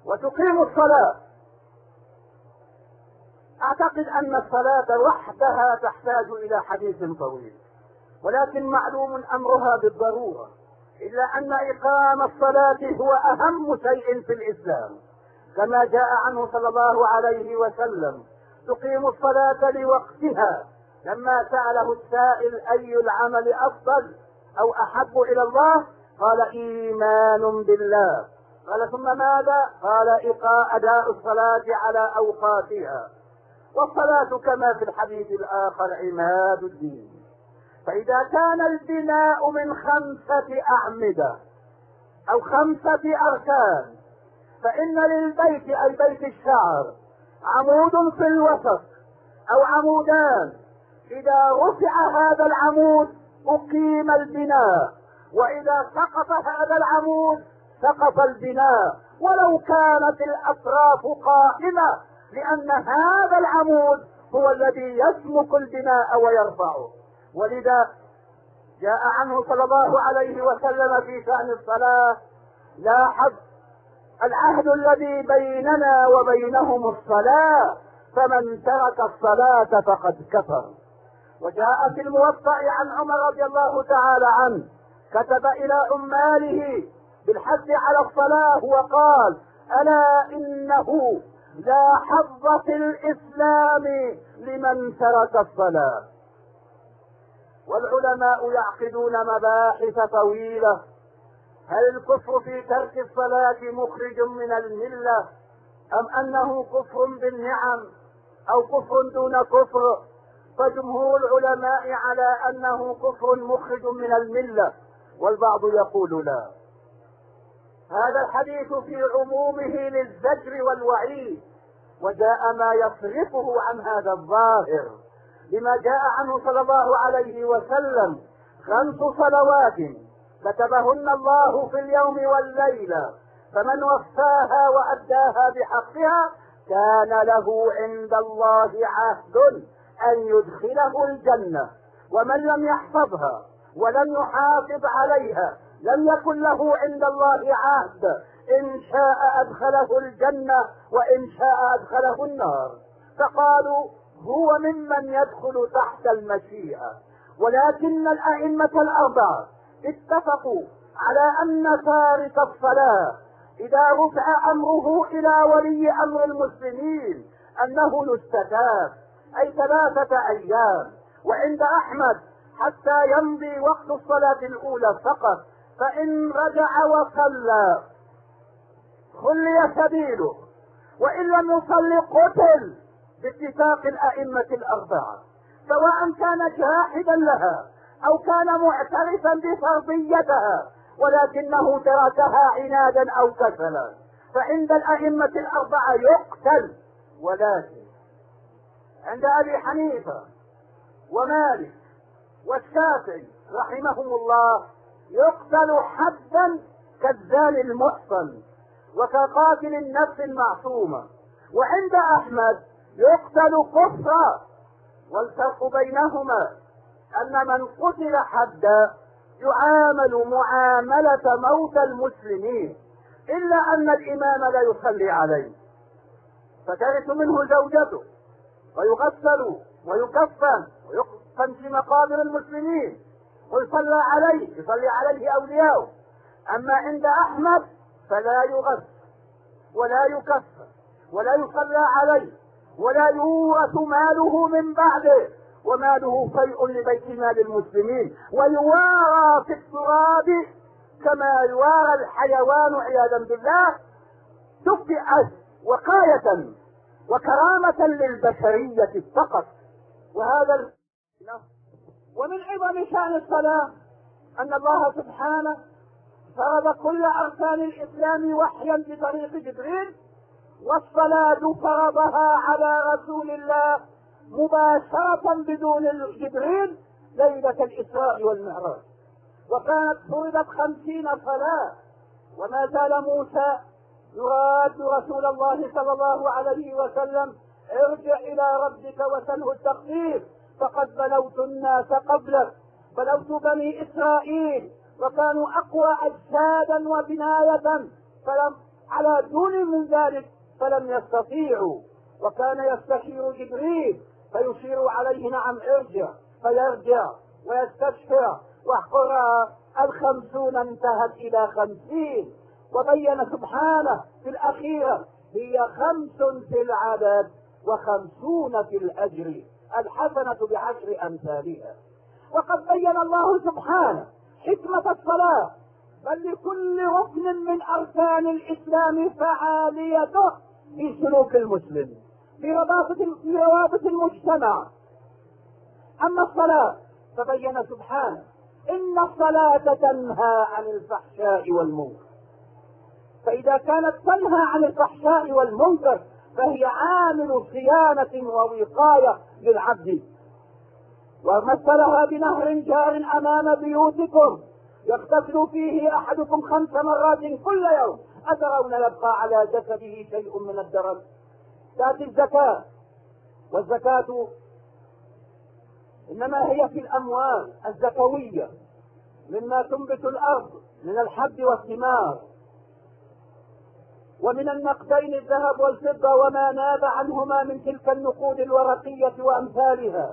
وتقيم الصلاة. أعتقد أن الصلاة وحدها تحتاج إلى حديث طويل، ولكن معلوم أمرها بالضرورة، إلا أن إقام الصلاة هو أهم شيء في الإسلام، كما جاء عنه صلى الله عليه وسلم: تقيم الصلاة لوقتها. لما سأله السائل: أي العمل أفضل أو أحب إلى الله؟ قال: إيمان بالله. قال: ثم ماذا؟ قال: أداء الصلاة على أوقاتها. والصلاة كما في الحديث الآخر عماد الدين. فإذا كان البناء من 5 أعمدة أو 5 أركان، فإن للبيت أي بيت الشعر عمود في الوسط أو عمودان. إذا رفع هذا العمود أقيم البناء، وإذا سقط هذا العمود سقط البناء، ولو كانت الأطراف قائمة، لأن هذا العمود هو الذي يسمك البناء ويرفعه. ولذا جاء عنه صلى الله عليه وسلم في شأن الصلاة: لاحظ العهد الذي بيننا وبينهم الصلاة، فمن ترك الصلاة فقد كفر. وجاء في الموطأ عن عمر رضي الله تعالى عنه: كتب إلى عماله بالحث على الصلاة وقال: ألا إنه لا حظ في الإسلام لمن ترك الصلاة. والعلماء يعقدون مباحث طويلة: هل الكفر في ترك الصلاة مخرج من الملة، أم أنه كفر بالنعم أو كفر دون كفر؟ فجمهور العلماء على أنه كفر مخرج من الملة، والبعض يقول لا. هذا الحديث في عمومه للزجر والوعيد، وجاء ما يصرفه عن هذا الظاهر، لما جاء عنه صلى الله عليه وسلم: 5 صلوات كتبهن الله في اليوم والليلة، فمن وفاها وأداها بحقها كان له عند الله عهد أن يدخله الجنة، ومن لم يحفظها ولم يحافظ عليها لم يكن له عند الله عهد، إن شاء أدخله الجنة وإن شاء أدخله النار. فقالوا: هو ممن يدخل تحت المشيئة. ولكن الأئمة الأربعة اتفقوا على أن تارك الصلاة إذا رفع أمره إلى ولي أمر المسلمين أنه يستتاب، أي 3 أيام. وعند أحمد حتى يمضي وقت الصلاة الأولى فقط، فإن رجع وصلى خلي سبيله، وإن لم يصلي قتل باتفاق الأئمة الأربعة، سواء كان جاحدا لها أو كان معترفا بفرضيتها ولكنه تركها عنادا أو كسلا، فعند الأئمة الأربعة يقتل. ولكن عند أبي حنيفة ومالك والشافعي رحمهم الله يقتل حدا كالزاني المحصن وكقاتل النفس المعصومة. وعند أحمد يقتل كفرا، والفرق بينهما أن من قتل حدا يعامل معاملة موت المسلمين، إلا أن الإمام لا يصلي عليه، فترث منه زوجته ويغسل ويكفن ويقفن في مقابر المسلمين ويصلى عليه، يصلي عليه أولياؤه. أما عند أحمد فلا يغسل ولا يكفن ولا يصلى عليه ولا يورث ماله من بعده، وماله شيء لبيت مال المسلمين، ويوارى في التراب كما يوارى الحيوان عياذا بالله، تبقى وقاية وكرامة للبشرية فقط. وهذا ومن عظم شأن الصلاة أن الله سبحانه فرض كل أركان الإسلام وحيا بطريق جبريل، والصلاة فرضها على رسول الله مباشرة بدون جبريل ليلة الإسراء والمعراج، وكانت فرضت 50 صلاة. وما زال موسى يراد رسول الله صلى الله عليه وسلم: ارجع إلى ربك وسله التخفيف، فقد بلوت الناس قبلك، بلوت بني إسرائيل وكانوا أقوى أجسادا وبناية، فلم على دون من ذلك فلم يستطيعوا، وكان يستشير جبريل فيشير عليه نعم ارجع، فيرجع ويستشفع، وقرأ 50 انتهت إلى 50، وبين سبحانه في الأخيرة هي 5 في العدد و50 في الأجر، الحسنة ب10 أمثالها. وقد بين الله سبحانه حكمة الصلاة، بل لكل ركن من أركان الإسلام فعاليته في سلوك المسلم، في روابط المجتمع. أما الصلاة فبين سبحانه إن الصلاة تنهى عن الفحشاء والمنكر، فإذا كانت تنهى عن الفحشاء والمنكر فهي عامل صيانة ووقاية للعبد. ومثلها بنهر جار أمام بيوتكم يغتسل فيه أحدكم 5 مرات كل يوم، أترون يبقى على جسده شيء من الدرس؟ تأتي الزكاة، والزكاة إنما هي في الأموال الزكوية مما تنبت الأرض من الحب والثمار، ومن النقدين الذهب والفضة وما ناب عنهما من تلك النقود الورقية وأمثالها،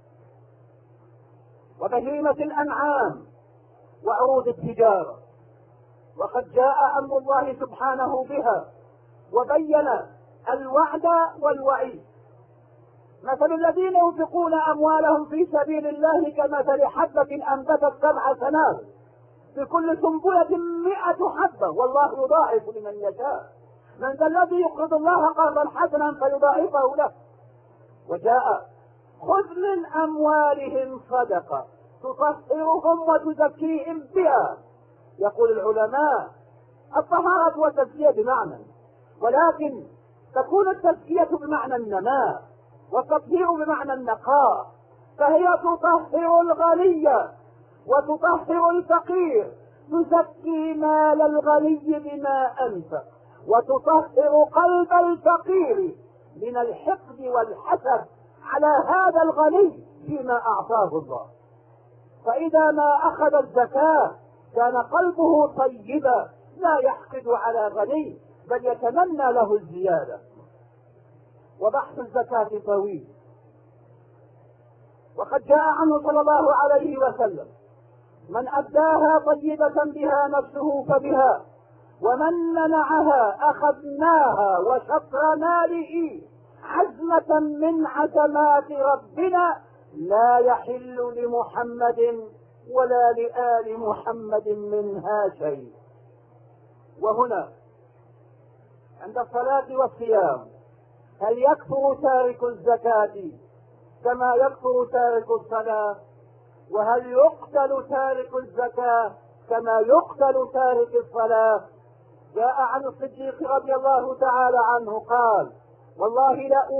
وبهيمة الأنعام وعروض التجارة. وقد جاء أمر الله سبحانه بها وبين الوعد والوعيد. مثل الذين ينفقون أموالهم في سبيل الله كمثل حبة أنبتت 7 سنابل في كل سنبلة 100 حبة والله يضاعف لمن يشاء. من ذا الذي يقرض الله قرضا حسنا فيضاعفه له؟ وجاء خذ من أموالهم صدقة تطهرهم وتزكيهم بها. يقول العلماء الطهارة والتزكية بمعنى، ولكن تكون التزكية بمعنى النماء والتطهير بمعنى النقاء، فهي تطهر الغني وتطهر الفقير، تزكي مال الغني بما أنفق، وتطهر قلب الفقير من الحقد والحسد على هذا الغني فيما أعطاه الله. فإذا ما أخذ الزكاة كان قلبه طيبا لا يحقد على غني بل يتمنى له الزيادة. وبحث الزكاة طويل، وقد جاء عنه صلى الله عليه وسلم من أداها طيبة بها نفسه فبها، ومن منعها أخذناها وشطر ماله عزمة من عزمات ربنا لا يحل لمحمد ولا لآل محمد منها شيء. وهنا عند الصلاة والصيام هل يكفر تارك الزكاة كما يكفر تارك الصلاة؟ وهل يقتل تارك الزكاة كما يقتل تارك الصلاة؟ جاء عن الصديق رضي الله تعالى عنه قال والله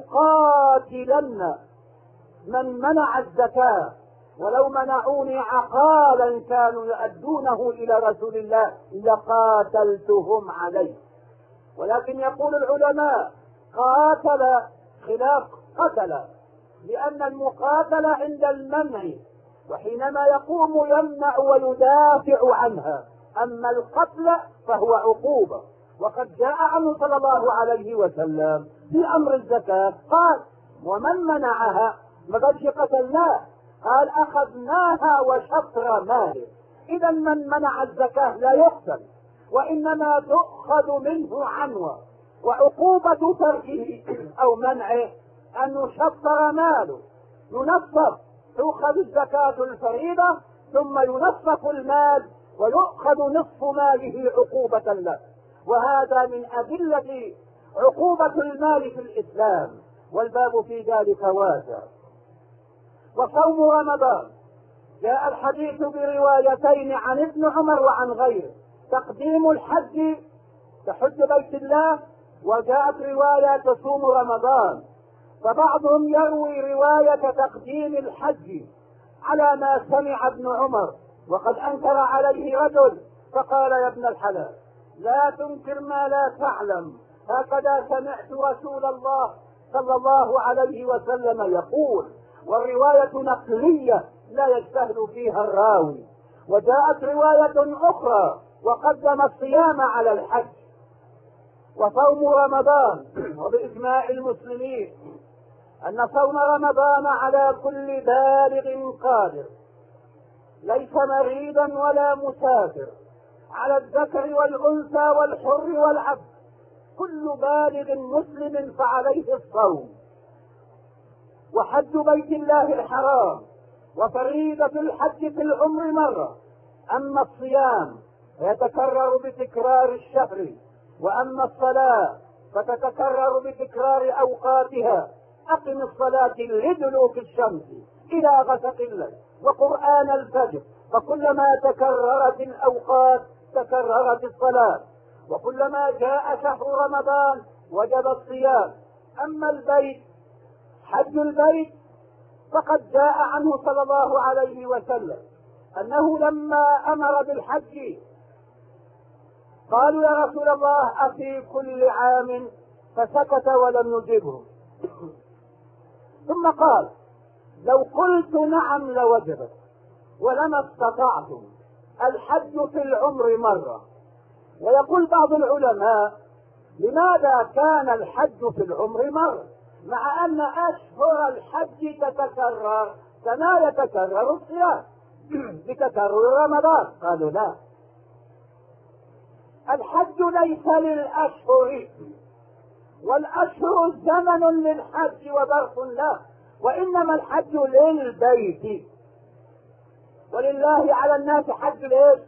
لأقاتلن من منع الزكاة ولو منعوني عقالا كانوا يؤدونه إلى رسول الله لقاتلتهم عليه. ولكن يقول العلماء قاتل خلاف قتل، لأن المقاتل عند المنع وحينما يقوم يمنع ويدافع عنها، أما القتل فهو عقوبة. وقد جاء عنه صلى الله عليه وسلم في أمر الزكاة قال ومن منعها ما قالش قتلناه، قال أخذناها وشطر ماله. إذا من منع الزكاة لا يقتل وإنما تؤخذ منه عنوة، وعقوبة تركه أو منعه أن يشطر ماله، ينصف، تؤخذ الزكاة الفريضة ثم ينصف المال ويؤخذ نصف ماله عقوبة له. وهذا من أدلة عقوبة المال في الإسلام، والباب في ذلك واسع. وصوم رمضان جاء الحديث بروايتين عن ابن عمر وعن غيره، تقديم الحج كحج بيت الله، وجاءت رواية تصوم رمضان. فبعضهم يروي رواية تقديم الحج على ما سمع ابن عمر، وقد أنكر عليه رجل فقال يا ابن الحلال لا تنكر ما لا تعلم، هكذا سمعت رسول الله صلى الله عليه وسلم يقول، والرواية نقلية لا يجتهد فيها الراوي. وجاءت رواية أخرى وقدم الصيام على الحج، وصوم رمضان، وبإجماع المسلمين أن صوم رمضان على كل بالغ قادر، ليس مريضا ولا مسافر، على الذكر والأنثى والحر والعبد، كل بالغ مسلم فعليه الصوم. وحج بيت الله الحرام وفريضة الحج في العمر مرة. أما الصيام فيتكرر بتكرار الشهر، وأما الصلاة فتتكرر بتكرار أوقاتها. أقم الصلاة لدلوك الشمس إلى غسق الليل وقرآن الفجر، فكلما تكررت الأوقات تكررت الصلاة، وكلما جاء شهر رمضان وجب الصيام. أما البيت، حج البيت، فقد جاء عنه صلى الله عليه وسلم أنه لما أمر بالحج قالوا يا رسول الله أفي كل عام؟ فسكت ولم يجبه. ثم قال لو قلت نعم لوجبت، ولما استطعتم. الحج في العمر مرة. ويقول بعض العلماء لماذا كان الحج في العمر مرة مع أن أشهر الحج تتكرر كما يتكرر الصيام بتكرر رمضان؟ قالوا لا، الحج ليس للأشهر، والأشهر زمن للحج وظرف له، وإنما الحج للبيت. ولله على الناس حج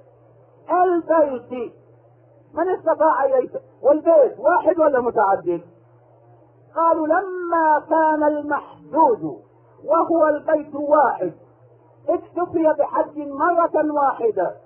البيت من استطاع إليه. والبيت واحد ولا متعدد؟ قالوا لما كان المحدود وهو البيت واحد اكتفي بحج مرة واحدة.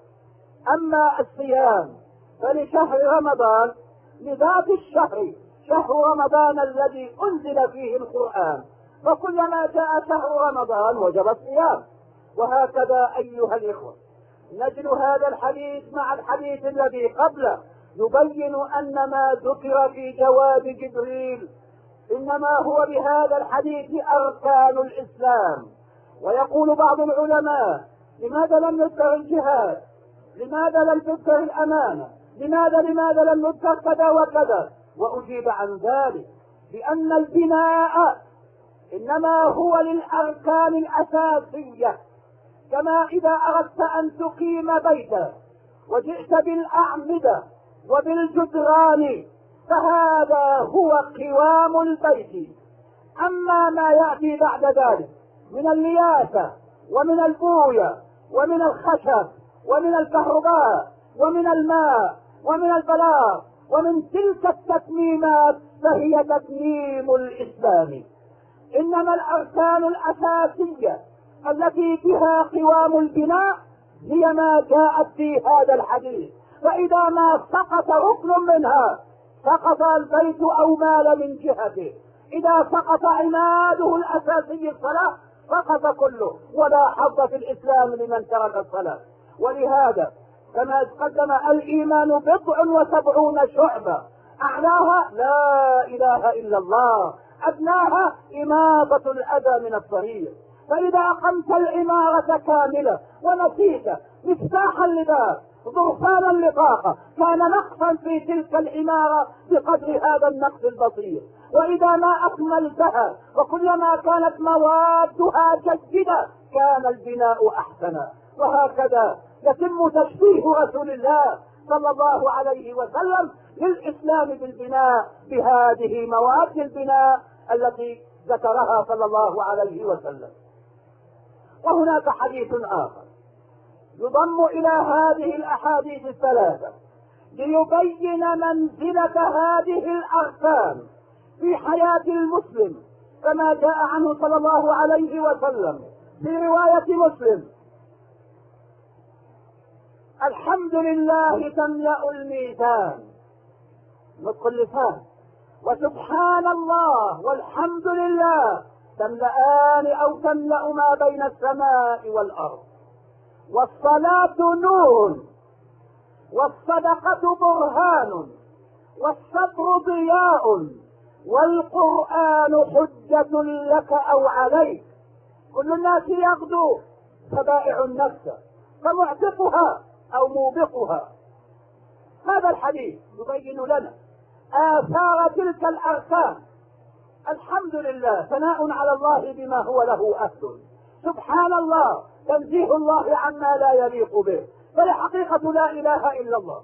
أما الصيام فلشهر رمضان، لذات الشهر، شهر رمضان الذي أنزل فيه القرآن، فكلما جاء شهر رمضان وجب الصيام. وهكذا أيها الإخوة نجد هذا الحديث مع الحديث الذي قبله يبين أن ما ذكر في جواب جبريل إنما هو بهذا الحديث أركان الإسلام. ويقول بعض العلماء لماذا لم يذكر الجهاد؟ لماذا لم تذكر الأمانة؟ لماذا لم يذكر كذا وكذا؟ وأجيب عن ذلك بأن البناء إنما هو للأركان الأساسية. كما إذا أردت أن تقيم بيتا وجئت بالأعمدة وبالجدران فهذا هو قوام البيت. أما ما يأتي بعد ذلك من اللياسة ومن البوية ومن الخشب ومن الكهرباء ومن الماء ومن البلاط ومن تلك التتميمات فهي تتميم الإسلام. إنما الأركان الأساسية التي بها قوام البناء هي ما جاءت في هذا الحديث. فإذا ما سقط ركن منها سقط البيت أو مال من جهته. إذا سقط عماده الأساسي الصلاة سقط كله، ولا حظ في الإسلام لمن ترك الصلاة. ولهذا كما تقدم الإيمان 79 شعبة، أعلاها لا إله إلا الله، أدناها إماطة الأذى من الطريق. فإذا أقمت العمارة كاملة ونسيت مفتاح اللباس ضرفان اللقاقة كان نقصا في تلك العمارة بقدر هذا النقص البسيط. وإذا ما أكملتها وكلما كانت موادها جيدة كان البناء أحسنا. وهكذا يتم تشبيه رسول الله صلى الله عليه وسلم للإسلام بالبناء بهذه مواد البناء التي ذكرها صلى الله عليه وسلم. وهناك حديث آخر يضم إلى هذه الأحاديث الثلاثة ليبين منزلة هذه الأركان في حياة المسلم، كما جاء عنه صلى الله عليه وسلم في رواية مسلم: الحمد لله تملأ الميزان، نطق اللسان، وسبحان الله والحمد لله تملأان أو تملأ ما بين السماء والأرض، والصلاة نور، والصدقة برهان، والصبر ضياء، والقرآن حجة لك أو عليك. كل الناس يغدو فبائع النفس فمعتقها أو موبقها. هذا الحديث يبين لنا آثار تلك الأركان. الحمد لله، ثناء على الله بما هو له أهل. سبحان الله، تنزيه الله عما لا يليق به، فالحقيقة لا إله إلا الله.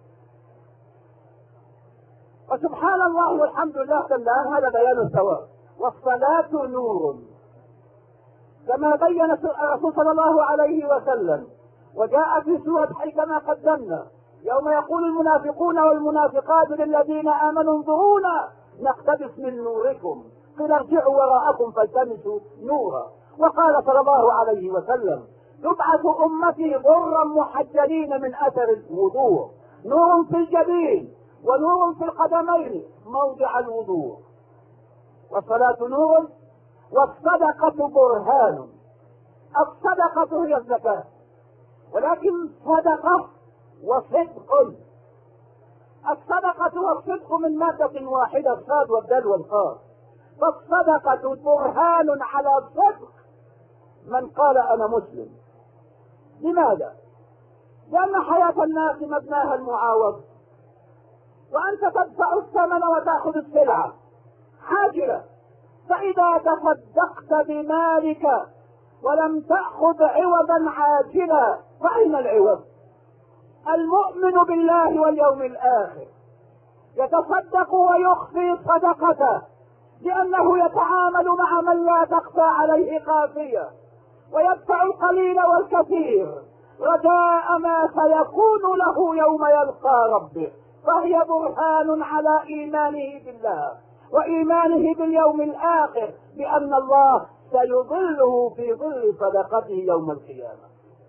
وسبحان الله والحمد لله كلام، هذا بيان الثواب. والصلاة نور، كما بين الرسول صلى الله عليه وسلم، وجاء في سورة كما قدمنا يوم يقول المنافقون والمنافقات للذين آمنوا انظرونا نقتبس من نوركم قيل ارجعوا وراءكم فالتمسوا نورا. وقال صلى الله عليه وسلم تبعث أمتي غرا محجلين من أثر الوضوء، نور في الجبين ونور في القدمين موضع الوضوء. والصلاة نور، والصدقة برهان. الصدقة هي الزكاة، ولكن صدقة وصدق. الصدقة والصدق من مادة واحدة، الصاد والدال والقاف. فالصدقة برهان على الصدق من قال أنا مسلم. لماذا؟ لأن حياة الناس مبناها المعاوض، وأنت تدفع الثمن وتأخذ السلعة حاجلة. فإذا تصدقت بمالك ولم تأخذ عوضا عاجلا فأين العوض؟ المؤمن بالله واليوم الآخر يتصدق ويخفي صدقته، لأنه يتعامل مع من لا تخفى عليه خافية، ويدفع القليل والكثير رجاء ما سيكون له يوم يلقى ربه. فهي برهان على إيمانه بالله وإيمانه باليوم الآخر، بأن الله سيظله في ظل صدقته يوم القيامة.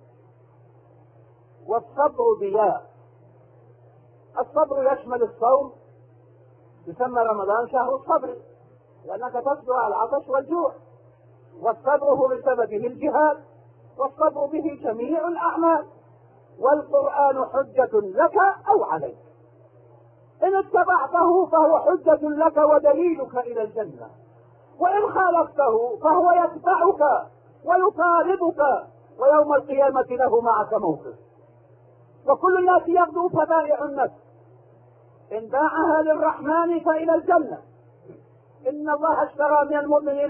والصبر ضياء. الصبر يشمل الصوم، يسمى رمضان شهر الصبر لأنك تصبر على العطش والجوع. والصبر هو بسببه الجهاد، والصبر به جميع الأعمال. والقرآن حجة لك أو عليك، إن اتبعته فهو حجة لك ودليلك إلى الجنة، وإن خالفته فهو يتبعك ويطالبك، ويوم القيامة له معك موقف. وكل الناس يغدو فبائع النفس، إن باعها للرحمن فإلى الجنة. إن الله اشترى من المؤمنين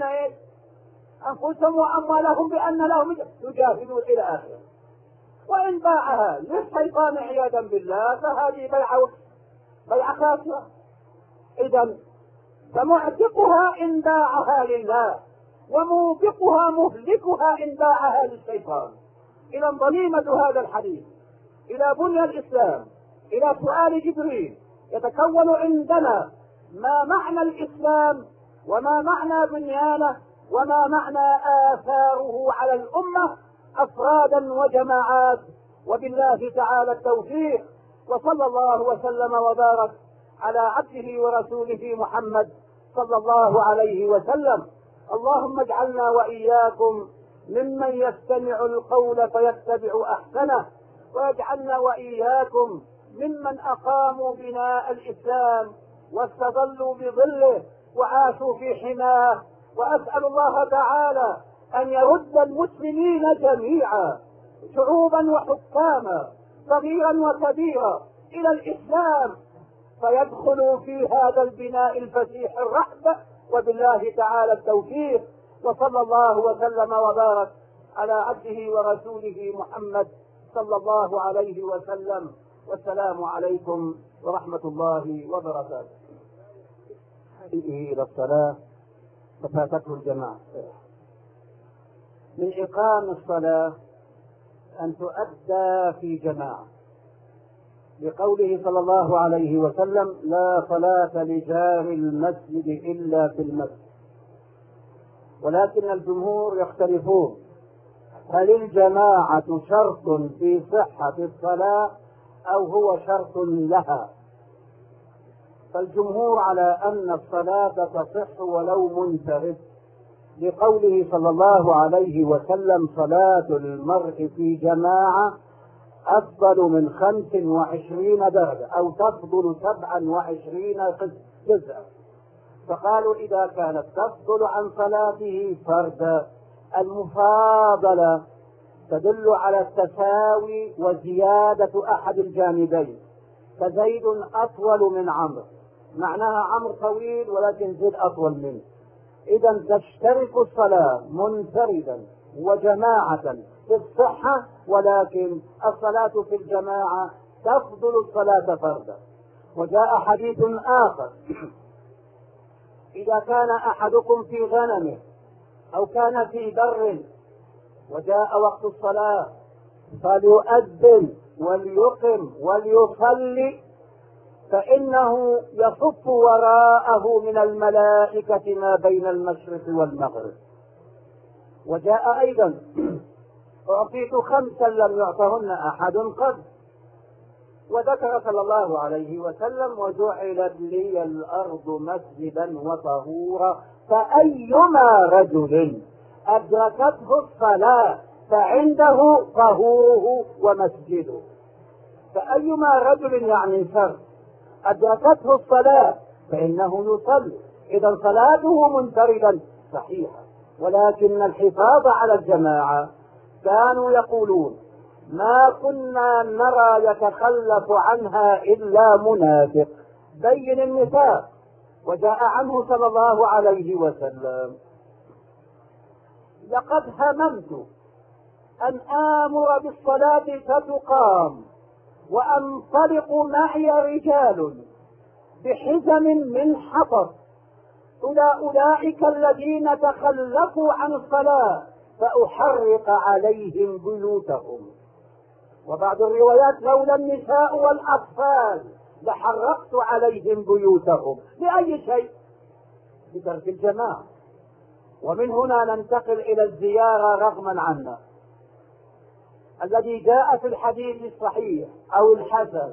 أنفسهم وأموالهم بأن لهم يجاهدون إلى آخره. وإن باعها للشيطان عياذا بالله فهذه بيع خاسرة. إذا فمعتقها إن باعها لله، وموبقها مهلكها إن باعها للشيطان. إذا ضميمة هذا الحديث إلى بني الإسلام، إلى سؤال جبريل، يتكون عندنا ما معنى الإسلام، وما معنى بنيانه، وما معنى آثاره على الأمة أفرادا وجماعات. وبالله تعالى التوفيق، وصلى الله وسلم وبارك على عبده ورسوله محمد صلى الله عليه وسلم. اللهم اجعلنا وإياكم ممن يستمع القول فيتبع أحسنه، واجعلنا وإياكم ممن أقاموا بناء الإسلام واستظلوا بظله وعاشوا في حماه. وأسأل الله تعالى أن يرد المسلمين جميعا شعوبا وحكاما صغيرا وكبيرا إلى الإسلام، فيدخلوا في هذا البناء الفسيح الرحب. وبالله تعالى التوفيق، وصلى الله وسلم وبارك على عبده ورسوله محمد صلى الله عليه وسلم. والسلام عليكم ورحمة الله وبركاته. إلى الصلاة ففاتته الجماعة. من إقام الصلاة أن تؤدى في جماعة، لقوله صلى الله عليه وسلم لا صلاة لجار المسجد إلا في المسجد. ولكن الجمهور يختلفون، هل الجماعة شرط في صحة الصلاة أو هو شرط لها؟ فالجمهور على أن الصلاة تصح ولو منفرد، لقوله صلى الله عليه وسلم صلاة المرء في جماعة أفضل من 25 درجة أو تفضل 27 جزءا. فقالوا إذا كانت تفضل عن صلاته فردا، المفاضلة تدل على التساوي وزيادة أحد الجانبين، فزيد أطول من عمرو معناها عمر طويل ولكن زد أطول منه. إذا تشترك الصلاة منفردا وجماعة في الصحة، ولكن الصلاة في الجماعة تفضل الصلاة فردا. وجاء حديث آخر: إذا كان أحدكم في غنمه أو كان في بر وجاء وقت الصلاة فليؤذن وليقم وليصلي، فإنه يصف وراءه من الملائكة ما بين المشرق والمغرب. وجاء أيضا: أعطيت 5 لم يعطهن أحد قبل. وذكر صلى الله عليه وسلم: وجعلت لي الأرض مسجدا وطهورا، فأيما رجل أدركته الصلاة فعنده طهوره ومسجده. فأيما رجل يعني فرد أدركته الصلاة فإنه يصلي. إذا صلاته منفردا صحيحة، ولكن الحفاظ على الجماعة كانوا يقولون: ما كنا نرى يتخلف عنها إلا منافق. بين النفاق. وجاء عنه صلى الله عليه وسلم: لقد هممت أن آمر بالصلاة فتقام وأنطلق معي رجال بحزم من حطب أولئك الذين تخلفوا عن الصلاة فأحرق عليهم بيوتهم. وبعض الروايات: لولا النساء والأطفال لحرقت عليهم بيوتهم. لأي شيء؟ بترك الجماعة. ومن هنا ننتقل إلى الزيارة رغما عنا، الذي جاء في الحديث الصحيح أو الحسن: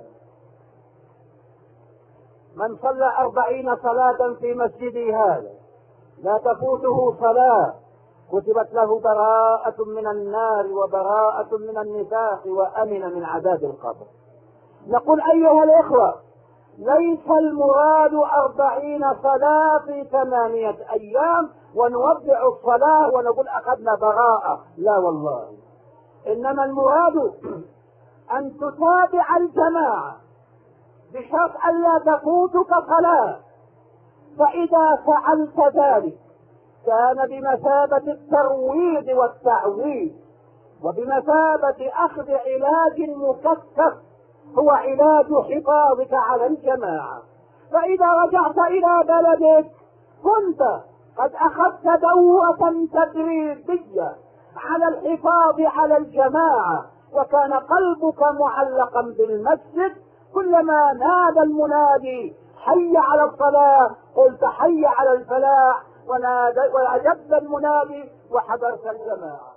من صلى 40 صلاة في مسجدي هذا لا تفوته صلاة كتبت له براءة من النار وبراءة من النفاق وأمن من عذاب القبر. نقول: أيها الإخوة، ليس المراد 40 صلاة في 8 أيام ونوضع الصلاة ونقول أخذنا براءة، لا والله. إنما المراد أن تتابع الجماعة بشرط ألا تفوتك صلاة، فإذا فعلت ذلك كان بمثابة الترويض والتعويض، وبمثابة أخذ علاج مكثف هو علاج حفاظك على الجماعة. فإذا رجعت إلى بلدك كنت قد أخذت دورة تدريبية على الحفاظ على الجماعة، وكان قلبك معلقا بالمسجد. كلما نادى المنادي: حي على الصلاة، قلت: حي على الفلاح، وأجبت المنادي وحضرت الجماعة.